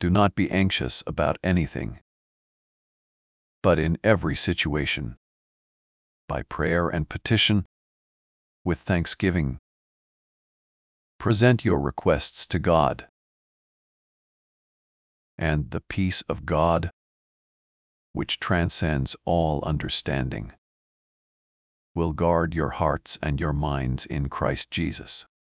Do not be anxious about anything, but in every situation, by prayer and petition, with thanksgiving, present your requests to God. And the peace of God, which transcends all understanding, will guard your hearts and your minds in Christ Jesus.